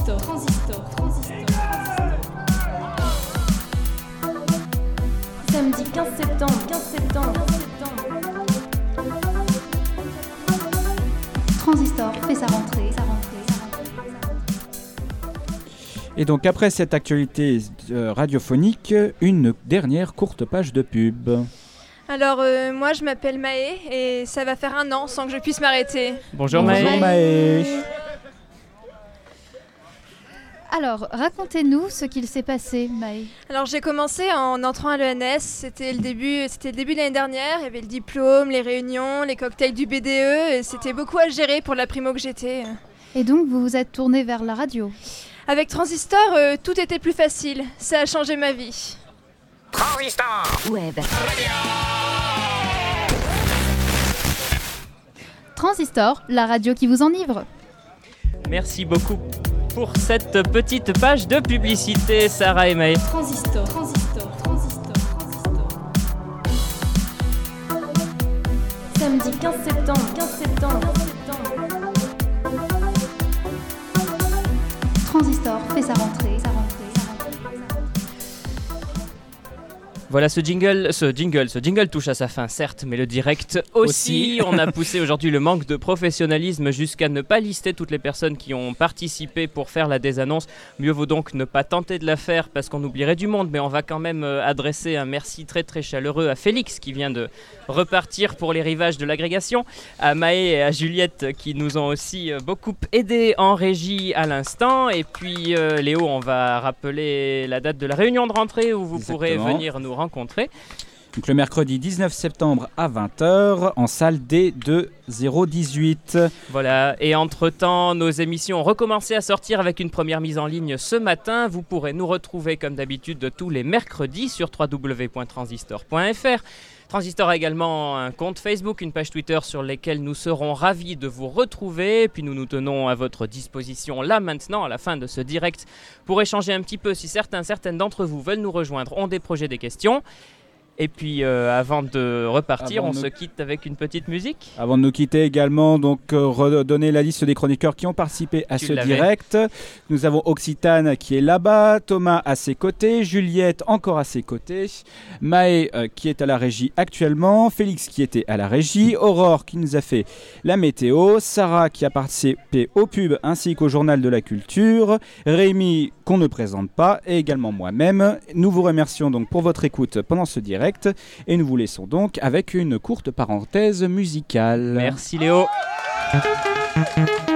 Transistor. Samedi 15 septembre. Transistor fait sa rentrée. Et donc après cette actualité radiophonique, une dernière courte page de pub. Alors moi je m'appelle Maë et ça va faire 1 an sans que je puisse m'arrêter. Bonjour Maë. Maë. Alors, racontez-nous ce qu'il s'est passé, Maë. Alors j'ai commencé en entrant à l'ENS, c'était le début de l'année dernière, il y avait le diplôme, les réunions, les cocktails du BDE, et c'était beaucoup à gérer pour la primo que j'étais. Et donc, vous vous êtes tourné vers la radio. Avec Transistor, tout était plus facile, ça a changé ma vie. Transistor Web. Transistor, la radio qui vous enivre. Merci beaucoup pour cette petite page de publicité, Sarah et Maë. Transistor. Samedi 15 septembre. Transistor fait sa rentrée. Voilà, ce jingle touche à sa fin, certes, mais le direct aussi. On a poussé aujourd'hui le manque de professionnalisme jusqu'à ne pas lister toutes les personnes qui ont participé pour faire la désannonce. Mieux vaut donc ne pas tenter de la faire parce qu'on oublierait du monde, mais on va quand même adresser un merci très très chaleureux à Félix qui vient de repartir pour les rivages de l'agrégation, à Maë et à Juliette qui nous ont aussi beaucoup aidés en régie à l'instant, et puis Léo, on va rappeler la date de la réunion de rentrée où vous pourrez venir nous rencontrer. Donc le mercredi 19 septembre à 20h en salle D de 018. Voilà, et entre-temps, nos émissions ont recommencé à sortir avec une première mise en ligne ce matin. Vous pourrez nous retrouver comme d'habitude tous les mercredis sur www.transistor.fr. Transistor a également un compte Facebook, une page Twitter sur lesquelles nous serons ravis de vous retrouver. Puis nous nous tenons à votre disposition là maintenant, à la fin de ce direct, pour échanger un petit peu si certaines d'entre vous veulent nous rejoindre, ont des projets, des questions. Et puis avant de repartir, on se quitte avec une petite musique. Avant de nous quitter également, donc redonner la liste des chroniqueurs qui ont participé à ce direct. Nous avons Occitane qui est là-bas, Thomas à ses côtés, Juliette encore à ses côtés, Maë qui est à la régie actuellement, Félix qui était à la régie, Aurore qui nous a fait la météo, Sarah qui a participé au pub ainsi qu'au journal de la culture, Rémi qu'on ne présente pas et également moi-même. Nous vous remercions donc pour votre écoute pendant ce direct. Et nous vous laissons donc avec une courte parenthèse musicale. Merci Léo.